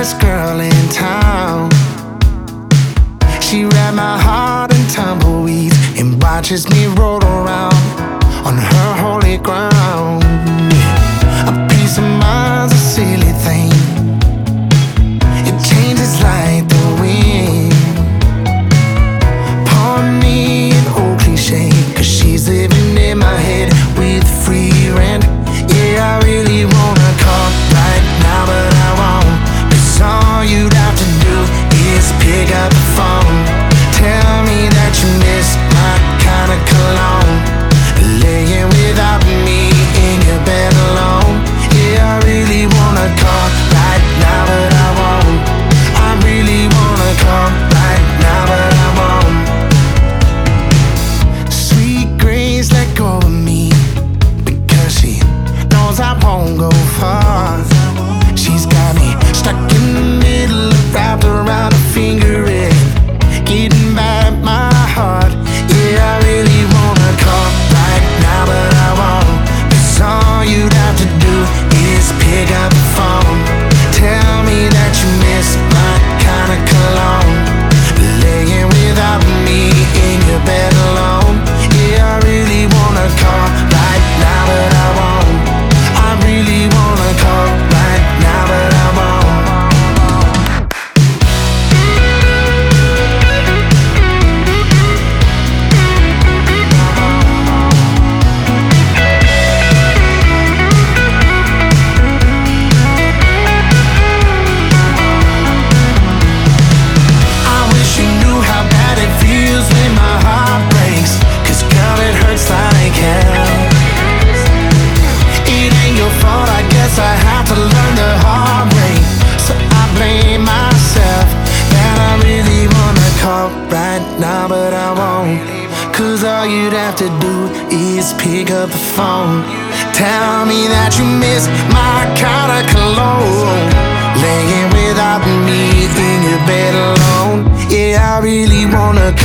baddest girl in town. She wrapped my heart in tumbleweeds and watches me roll around on her holy ground. A piece of mind's a silly thing. It changes like the wind. Pardon me an old cliche, 'cause she's living in my head with free rent. Yeah, I really wanna call right now, but I won't, 'cause all you'd have to do is pick up the phone. Tell me that you miss my kind of cologne, laying without me in your bed alone. Yeah, I really wanna call right now, but I won't. I really wanna call right now, but I won't. Sweet grace, let go of me, because she knows I won't go far. She's got me stuck in the middle, wrapped around her finger ring, getting back my heart. Yeah, I really wanna call right now, but I won't, 'cause all you'd have to do is pick up the phone. Tell me that you miss my kind of cologne, laying without me in your bed alone. Yeah, I really wanna call right now, but I won't. I really wanna call right now, but I won't. I wish you knew how bad it feels when my heart breaks, 'cause girl, it hurts like hell. It ain't your fault, I guess I had to learn the hard way. So I blame myself that I really wanna call right now, but I won't, 'cause all you'd have to do is pick up the phone. Tell me that you miss my kind of cologne, laying without me in your bed alone. Yeah, I really wanna